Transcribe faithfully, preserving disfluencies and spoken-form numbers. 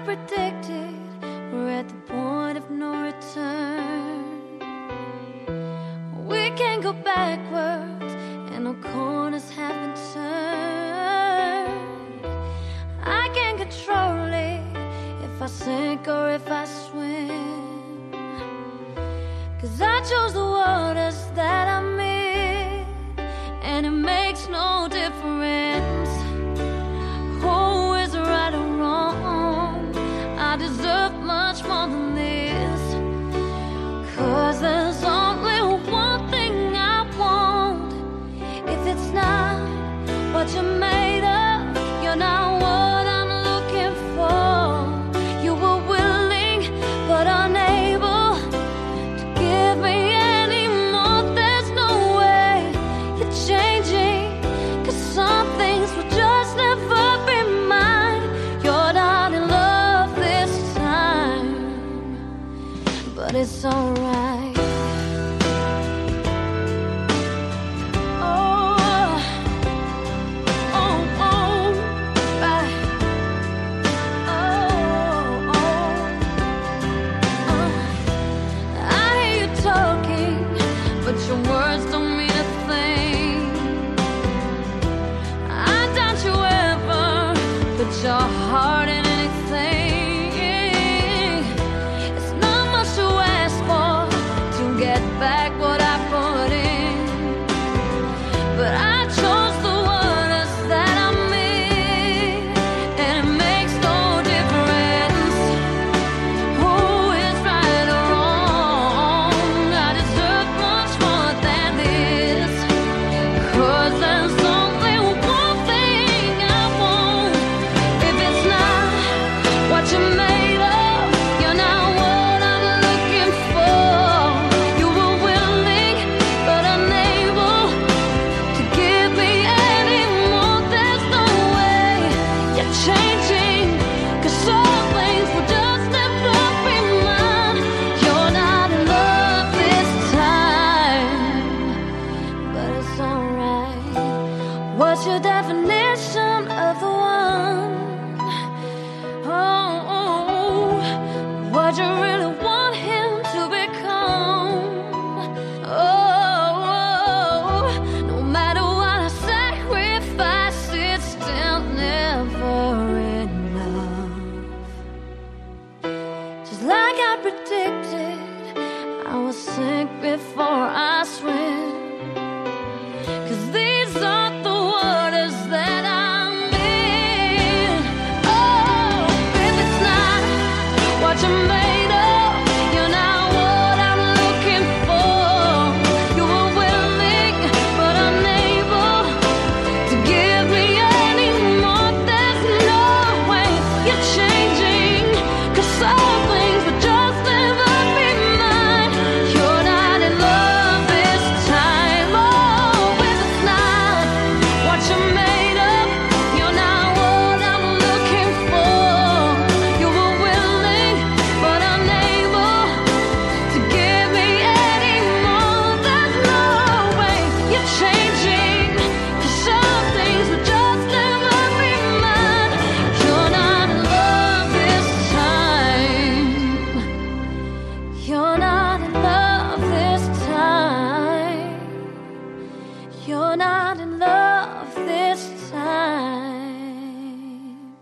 predicted, we're at the point of no return. We can't go backwards, and no corners have been turned. I can't control it, if I sink or if I swim, 'cause I chose the waters that I'm in, and it makes no difference who is right or wrong. I deserve much more than this, 'cause there's only one thing I want. If it's not what you're made of, you're not what I'm looking for. You were willing but unable to give me any more. There's no way you're changing, 'cause some things will just never be mine. You're not in love this time, but it's alright. But your words don't mean a thing. I doubt you ever put your heart in anything. It's not much to ask for to get back what I put in, but I chose the waters that I'm in, and it makes no difference who is right or wrong. I deserve much more than this, 'cause there's only one thing I want. If it's not what you're made of, you're not what I'm looking for. You were willing but unable to give me any more. There's no way you're changing, 'cause some things will just never be mine. You're not in love this time, but it's alright. What's your definition of the one? Oh, oh, what you really want him to become? Oh, oh, no matter what I sacrifice, it's still never enough. Just like I predicted, I will sink before I swim, 'cause these are the waters that I'm in. Oh, if it's not what you're made of, you're not what I'm looking for. You were willing but unable to give me any more. There's no way you're changing, 'cause some things will just never be mine. You're not in love this time. Oh, if it's not what you're made of, you're not what I'm looking for. You were willing but unable to give me any more. There's no way you're changing, 'cause some things will just never be mine. You're not in love this time. You're not in love this time. You're not in love